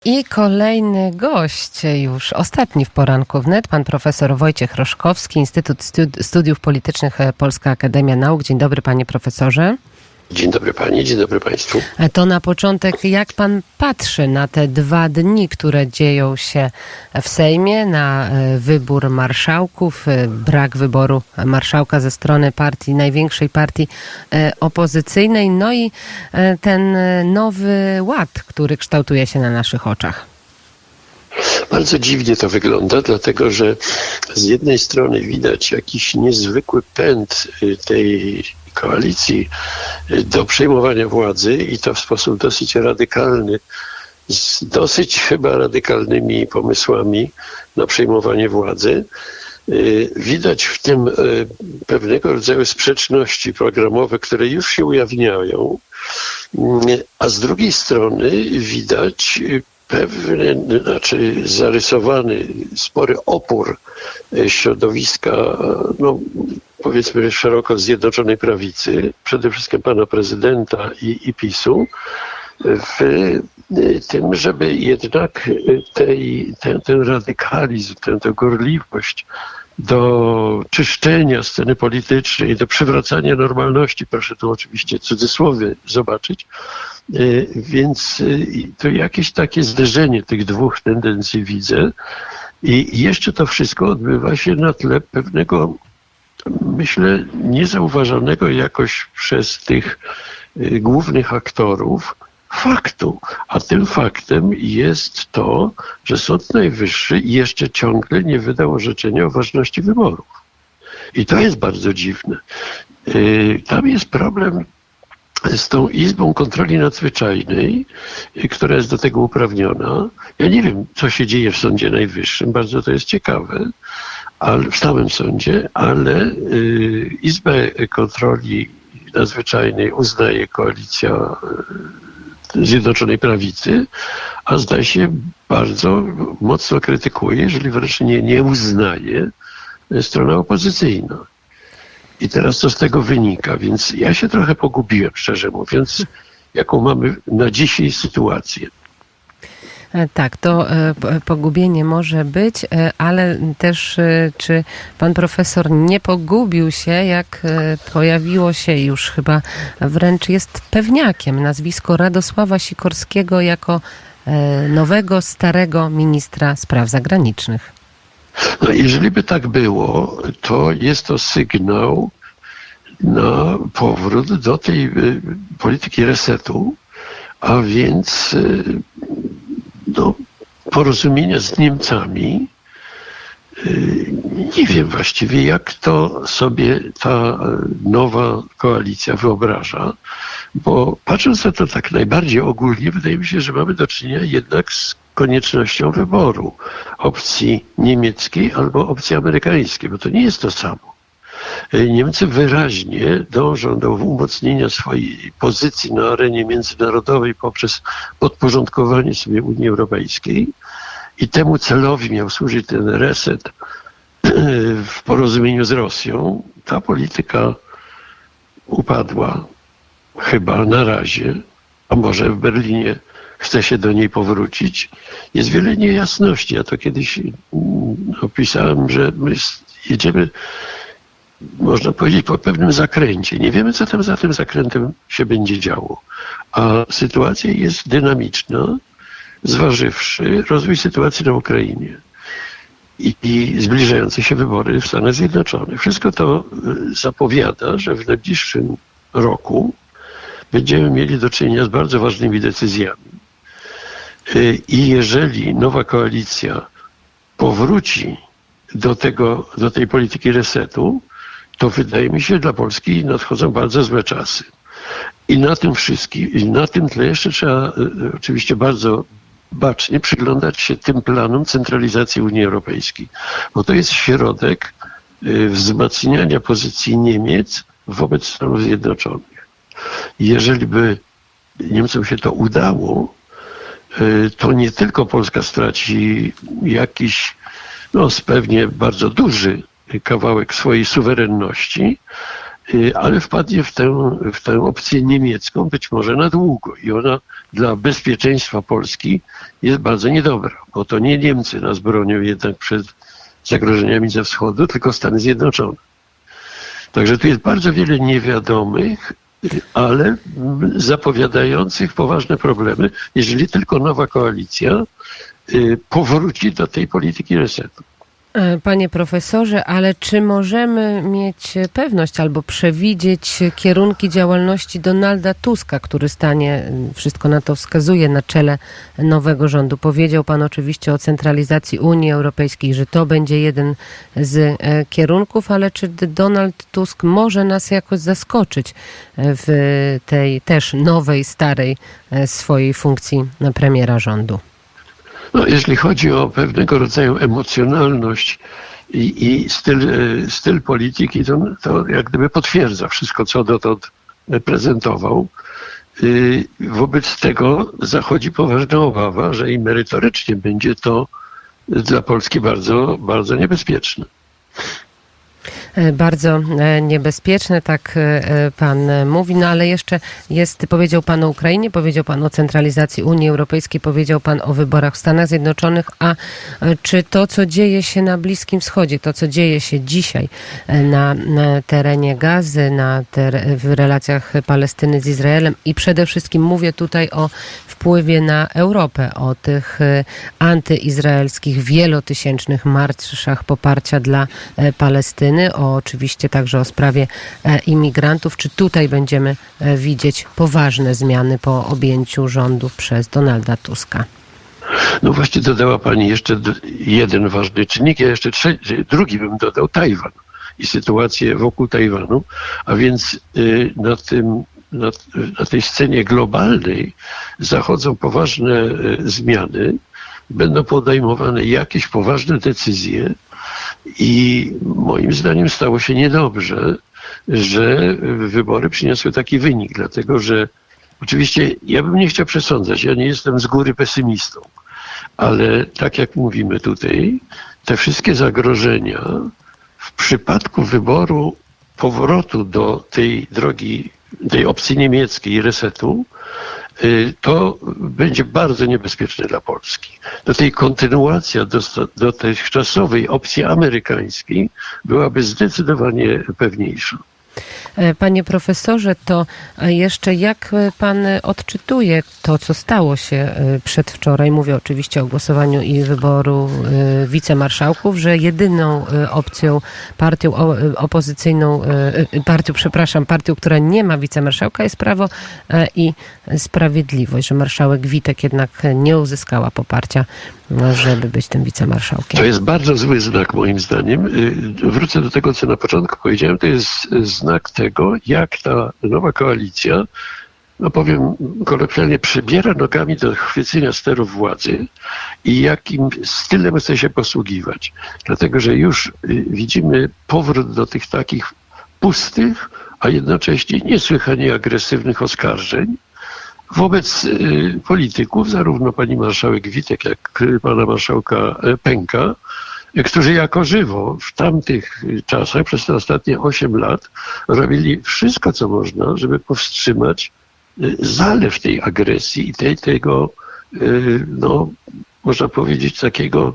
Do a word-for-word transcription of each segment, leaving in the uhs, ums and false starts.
I kolejny gość, już ostatni w poranku wnet, pan profesor Wojciech Roszkowski, Instytut Studiów Politycznych Polska Akademia Nauk. Dzień dobry, panie profesorze. Dzień dobry pani, dzień dobry państwu. To na początek, jak pan patrzy na te dwa dni, które dzieją się w Sejmie, na wybór marszałków, brak wyboru marszałka ze strony partii, największej partii opozycyjnej, no i ten nowy ład, który kształtuje się na naszych oczach? Bardzo dziwnie to wygląda, dlatego że z jednej strony widać jakiś niezwykły pęd tej koalicji do przejmowania władzy i to w sposób dosyć radykalny, z dosyć chyba radykalnymi pomysłami na przejmowanie władzy. Widać w tym pewnego rodzaju sprzeczności programowe, które już się ujawniają, a z drugiej strony widać pewny, znaczy zarysowany spory opór środowiska, no powiedzmy szeroko Zjednoczonej Prawicy, przede wszystkim pana prezydenta i, i PiSu, w tym, żeby jednak tej, ten, ten radykalizm, tę, tę gorliwość do czyszczenia sceny politycznej, do przywracania normalności, proszę tu oczywiście cudzysłowie zobaczyć, więc to jakieś takie zderzenie tych dwóch tendencji widzę i jeszcze to wszystko odbywa się na tle pewnego, myślę, niezauważonego jakoś przez tych głównych aktorów faktu. A tym faktem jest to, że Sąd Najwyższy jeszcze ciągle nie wydał orzeczenia o ważności wyborów. I to jest bardzo dziwne. Tam jest problem z tą Izbą Kontroli Nadzwyczajnej, która jest do tego uprawniona. Ja nie wiem, co się dzieje w Sądzie Najwyższym, bardzo to jest ciekawe, ale w samym sądzie, ale y, Izbę Kontroli Nadzwyczajnej uznaje koalicja Zjednoczonej Prawicy, a zdaje się bardzo mocno krytykuje, jeżeli wręcz nie, nie uznaje strona opozycyjna. I teraz co z tego wynika? Więc ja się trochę pogubiłem, szczerze mówiąc, jaką mamy na dzisiaj sytuację. Tak, to pogubienie może być, ale też czy pan profesor nie pogubił się, jak pojawiło się już chyba wręcz jest pewniakiem nazwisko Radosława Sikorskiego jako nowego, starego ministra spraw zagranicznych? No, jeżeli by tak było, to jest to sygnał na powrót do tej polityki resetu, a więc do porozumienia z Niemcami. Nie wiem właściwie, jak to sobie ta nowa koalicja wyobraża, bo patrząc na to tak najbardziej ogólnie, wydaje mi się, że mamy do czynienia jednak z koniecznością wyboru opcji niemieckiej albo opcji amerykańskiej, bo to nie jest to samo. Niemcy wyraźnie dążą do umocnienia swojej pozycji na arenie międzynarodowej poprzez podporządkowanie sobie Unii Europejskiej i temu celowi miał służyć ten reset w porozumieniu z Rosją. Ta polityka upadła chyba na razie, a może w Berlinie chce się do niej powrócić. Jest wiele niejasności. Ja to kiedyś opisałem, że my jedziemy, można powiedzieć, po pewnym zakręcie. Nie wiemy, co tam za tym zakrętem się będzie działo. A sytuacja jest dynamiczna, zważywszy rozwój sytuacji na Ukrainie i, i zbliżające się wybory w Stanach Zjednoczonych. Wszystko to zapowiada, że w najbliższym roku będziemy mieli do czynienia z bardzo ważnymi decyzjami. I jeżeli nowa koalicja powróci do tego, do tej polityki resetu, to wydaje mi się, że dla Polski nadchodzą bardzo złe czasy. I na tym wszystkim, i na tym tle jeszcze trzeba oczywiście bardzo bacznie przyglądać się tym planom centralizacji Unii Europejskiej, bo to jest środek wzmacniania pozycji Niemiec wobec Stanów Zjednoczonych. Jeżeli by Niemcom się to udało, to nie tylko Polska straci jakiś, no pewnie bardzo duży kawałek swojej suwerenności, ale wpadnie w tę, w tę opcję niemiecką być może na długo i ona dla bezpieczeństwa Polski jest bardzo niedobra, bo to nie Niemcy nas bronią jednak przed zagrożeniami ze wschodu, tylko Stany Zjednoczone. Także tu jest bardzo wiele niewiadomych, ale zapowiadających poważne problemy, jeżeli tylko nowa koalicja powróci do tej polityki resetu. Panie profesorze, ale czy możemy mieć pewność albo przewidzieć kierunki działalności Donalda Tuska, który stanie, wszystko na to wskazuje, na czele nowego rządu? Powiedział pan oczywiście o centralizacji Unii Europejskiej, że to będzie jeden z kierunków, ale czy Donald Tusk może nas jakoś zaskoczyć w tej też nowej, starej swojej funkcji premiera rządu? No, jeśli chodzi o pewnego rodzaju emocjonalność i, i styl, styl polityki, to, to jak gdyby potwierdza wszystko, co dotąd prezentował. Wobec tego zachodzi poważna obawa, że i merytorycznie będzie to dla Polski bardzo, bardzo niebezpieczne. Bardzo niebezpieczne, tak pan mówi, no ale jeszcze jest, powiedział pan o Ukrainie, powiedział pan o centralizacji Unii Europejskiej, powiedział pan o wyborach w Stanach Zjednoczonych, a czy to, co dzieje się na Bliskim Wschodzie, to, co dzieje się dzisiaj na, na terenie Gazy, na ter, w relacjach Palestyny z Izraelem i przede wszystkim mówię tutaj o wpływie na Europę, o tych antyizraelskich, wielotysięcznych marszach poparcia dla Palestyny, o oczywiście także o sprawie imigrantów. Czy tutaj będziemy widzieć poważne zmiany po objęciu rządów przez Donalda Tuska? No właśnie dodała pani jeszcze jeden ważny czynnik, ja jeszcze trzeci, drugi bym dodał Tajwan i sytuację wokół Tajwanu, a więc na tym na, na tej scenie globalnej zachodzą poważne zmiany, będą podejmowane jakieś poważne decyzje i moim zdaniem stało się niedobrze, że wybory przyniosły taki wynik, dlatego że oczywiście ja bym nie chciał przesądzać, ja nie jestem z góry pesymistą, ale tak jak mówimy tutaj, te wszystkie zagrożenia w przypadku wyboru powrotu do tej drogi, tej opcji niemieckiej resetu, to będzie bardzo niebezpieczne dla Polski. Do tej kontynuacja do, dotychczasowej opcji amerykańskiej byłaby zdecydowanie pewniejsza. Panie profesorze, to jeszcze jak pan odczytuje to, co stało się przedwczoraj? Mówię oczywiście o głosowaniu i wyboru wicemarszałków, że jedyną opcją, partią opozycyjną, partią, przepraszam, partią, która nie ma wicemarszałka jest Prawo i Sprawiedliwość, że marszałek Witek jednak nie uzyskała poparcia, żeby być tym wicemarszałkiem. To jest bardzo zły znak moim zdaniem. Wrócę do tego, co na początku powiedziałem. To jest znak tego, jak ta nowa koalicja, no powiem kolokwialnie, przybiera nogami do chwycenia sterów władzy i jakim stylem chce się posługiwać. Dlatego, że już widzimy powrót do tych takich pustych, a jednocześnie niesłychanie agresywnych oskarżeń wobec y, polityków, zarówno pani marszałek Witek, jak pana marszałka Pęka, y, którzy jako żywo w tamtych czasach, przez te ostatnie osiem lat, robili wszystko, co można, żeby powstrzymać y, zalew tej agresji i tej, tego, y, no, można powiedzieć, takiego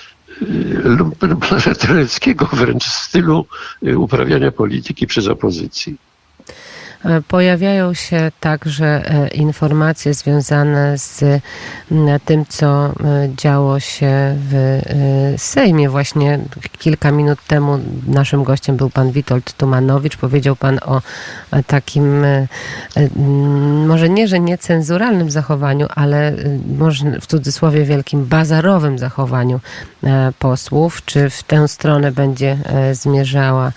lumpenplanetarskiego wręcz stylu y, uprawiania polityki przez opozycję. Pojawiają się także informacje związane z tym, co działo się w Sejmie. Właśnie kilka minut temu naszym gościem był pan Witold Tumanowicz. Powiedział pan o takim, może nie, że niecenzuralnym zachowaniu, ale może w cudzysłowie wielkim bazarowym zachowaniu posłów. Czy w tę stronę będzie zmierzała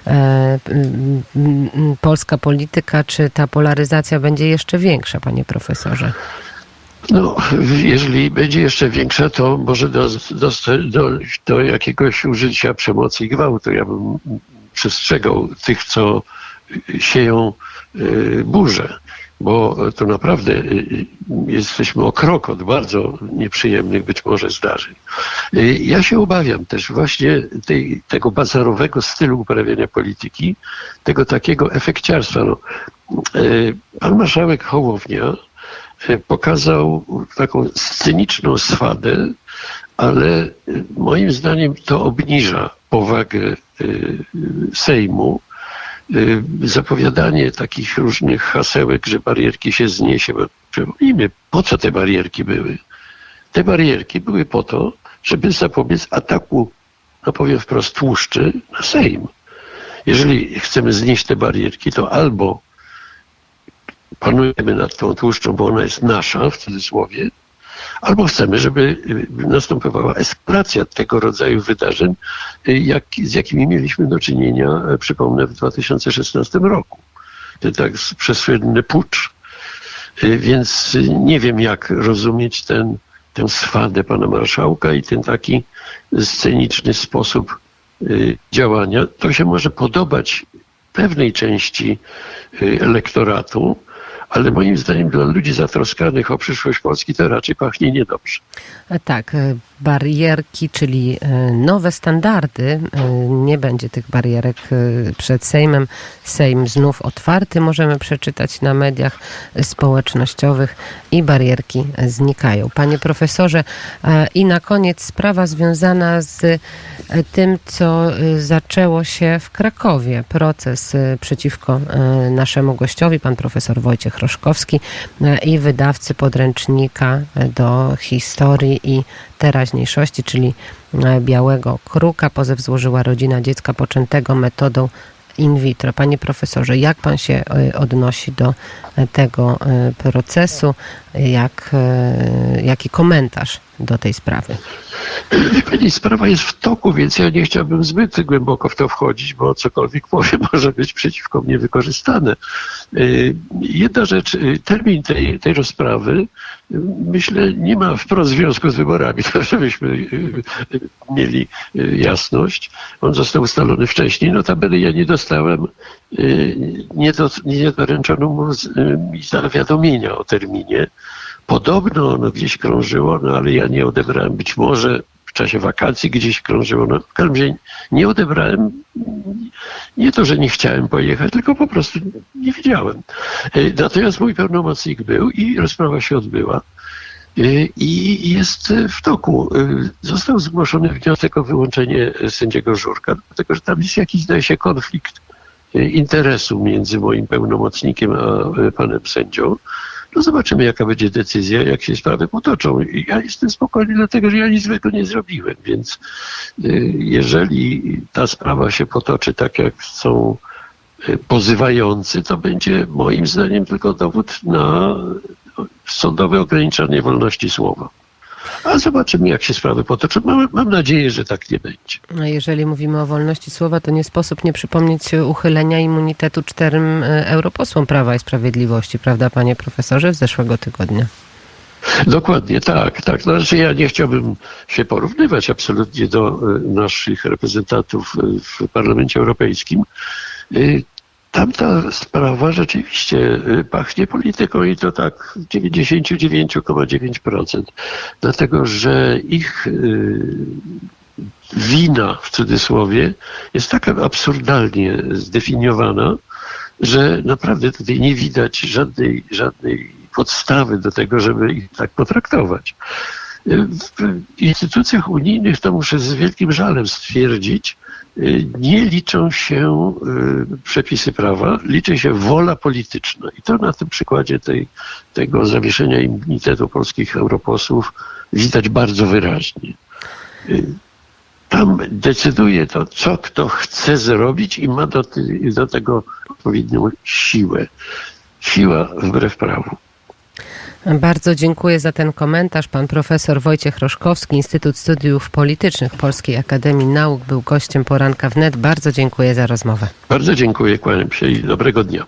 polska polityka? Czy ta polaryzacja będzie jeszcze większa, panie profesorze? No, jeżeli będzie jeszcze większa, to może dojść do, do, do jakiegoś użycia przemocy i gwałtu. Ja bym przestrzegał tych, co sieją y, burzę. bo to naprawdę jesteśmy o krok od bardzo nieprzyjemnych być może zdarzeń. Ja się obawiam też właśnie tej, tego bazarowego stylu uprawiania polityki, tego takiego efekciarstwa. No, pan marszałek Hołownia pokazał taką sceniczną swadę, ale moim zdaniem to obniża powagę Sejmu. Zapowiadanie takich różnych hasełek, że barierki się zniesie. Bo przypomnijmy, po co te barierki były? Te barierki były po to, żeby zapobiec ataku, no powiem wprost, tłuszczy na Sejm. Jeżeli chcemy znieść te barierki, to albo panujemy nad tą tłuszczą, bo ona jest nasza, w cudzysłowie, albo chcemy, żeby następowała eskalacja tego rodzaju wydarzeń, jak, z jakimi mieliśmy do czynienia, przypomnę, w dwa tysiące szesnastym roku. Ten tak przesłynny pucz. Więc nie wiem, jak rozumieć ten, tę swadę pana marszałka i ten taki sceniczny sposób działania. To się może podobać pewnej części elektoratu, ale moim zdaniem dla ludzi zatroskanych o przyszłość Polski to raczej pachnie niedobrze. Tak, barierki, czyli nowe standardy. Nie będzie tych barierek przed Sejmem. Sejm znów otwarty, możemy przeczytać na mediach społecznościowych i barierki znikają. Panie profesorze, i na koniec sprawa związana z tym, co zaczęło się w Krakowie. Proces przeciwko naszemu gościowi, pan profesor Wojciech Chroszkowski i wydawcy podręcznika do historii i teraźniejszości, czyli Białego Kruka. Pozew złożyła rodzina dziecka poczętego metodą in vitro. Panie profesorze, jak pan się odnosi do tego procesu? Jak, jaki komentarz do tej sprawy? Pani, sprawa jest w toku, więc ja nie chciałbym zbyt głęboko w to wchodzić, bo cokolwiek powiem może być przeciwko mnie wykorzystane. Jedna rzecz, termin tej, tej rozprawy, myślę, nie ma wprost związku z wyborami, to żebyśmy mieli jasność. On został ustalony wcześniej, notabene ja nie dostałem, nie, do, nie doręczono mi zawiadomienia o terminie. Podobno ono gdzieś krążyło, no ale ja nie odebrałem, być może w czasie wakacji gdzieś krążyło, no w każdym razie nie odebrałem, nie to, że nie chciałem pojechać, tylko po prostu nie wiedziałem. Natomiast mój pełnomocnik był i rozprawa się odbyła i jest w toku. Został zgłoszony wniosek o wyłączenie sędziego Żurka, dlatego że tam jest jakiś, zdaje się, konflikt interesu między moim pełnomocnikiem a panem sędzią. No zobaczymy, jaka będzie decyzja, jak się sprawy potoczą. I ja jestem spokojny, dlatego że ja nic złego nie zrobiłem, więc jeżeli ta sprawa się potoczy tak, jak są pozywający, to będzie moim zdaniem tylko dowód na sądowe ograniczanie wolności słowa. A zobaczymy, jak się sprawy potoczą. Mam, mam nadzieję, że tak nie będzie. A jeżeli mówimy o wolności słowa, to nie sposób nie przypomnieć uchylenia immunitetu czterem europosłom Prawa i Sprawiedliwości, prawda, panie profesorze, z zeszłego tygodnia? Dokładnie, tak, tak. Znaczy ja nie chciałbym się porównywać absolutnie do naszych reprezentantów w Parlamencie Europejskim. Tamta sprawa rzeczywiście pachnie polityką i to tak dziewięćdziesiąt dziewięć przecinek dziewięć procent. Dlatego, że ich wina, w cudzysłowie, jest tak absurdalnie zdefiniowana, że naprawdę tutaj nie widać żadnej, żadnej podstawy do tego, żeby ich tak potraktować. W instytucjach unijnych, to muszę z wielkim żalem stwierdzić, nie liczą się przepisy prawa, liczy się wola polityczna. I to na tym przykładzie tej, tego zawieszenia immunitetu polskich europosłów widać bardzo wyraźnie. Tam decyduje to, co kto chce zrobić i ma do, do tego odpowiednią siłę. Siła wbrew prawu. Bardzo dziękuję za ten komentarz. Pan profesor Wojciech Chroszkowski, Instytut Studiów Politycznych Polskiej Akademii Nauk, był gościem poranka wnet. Bardzo dziękuję za rozmowę. Bardzo dziękuję, kłaniam się i dobrego dnia.